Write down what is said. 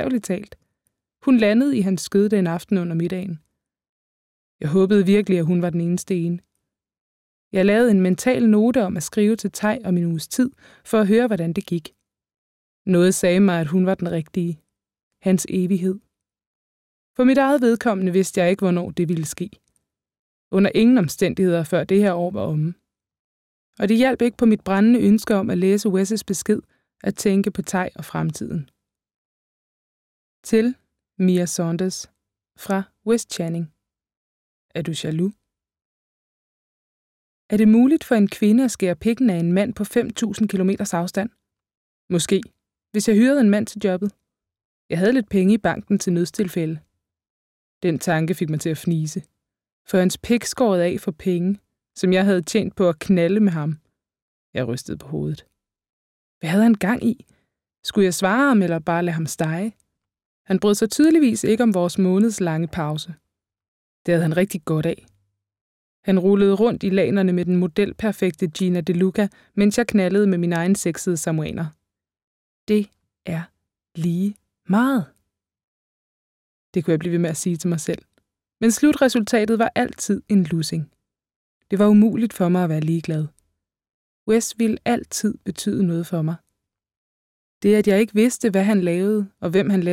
bogstaveligt talt. Hun landede i hans skød den aften under middagen. Jeg håbede virkelig, at hun var den eneste ene. Jeg lavede en mental note om at skrive til Tej om en uges tid, for at høre, hvordan det gik. Noget sagde mig, at hun var den rigtige. Hans evighed. For mit eget vedkommende vidste jeg ikke, hvornår det ville ske. Under ingen omstændigheder, før det her år var omme. Og det hjalp ikke på mit brændende ønske om at læse Wes' besked, at tænke på Tej og fremtiden. Til Mia Saunders fra Wes Channing. Er du jaloux? Er det muligt for en kvinde at skære pikken af en mand på 5.000 kilometers afstand? Måske, hvis jeg hyrede en mand til jobbet. Jeg havde lidt penge i banken til nødstilfælde. Den tanke fik mig til at fnise. For hans pik skåret af for penge, som jeg havde tjent på at knalde med ham. Jeg rystede på hovedet. Hvad havde han gang i? Skulle jeg svare ham eller bare lade ham stege? Han brød sig tydeligvis ikke om vores månedslange pause. Det havde han rigtig godt af. Han rullede rundt i lanerne med den modelperfekte Gina DeLuca, mens jeg knaldede med min egen sexede samoaner. Det er lige meget. Det kunne jeg blive ved med at sige til mig selv. Men slutresultatet var altid en losing. Det var umuligt for mig at være ligeglad. Wes ville altid betyde noget for mig. Det, at jeg ikke vidste, hvad han lavede, og hvem han lavede,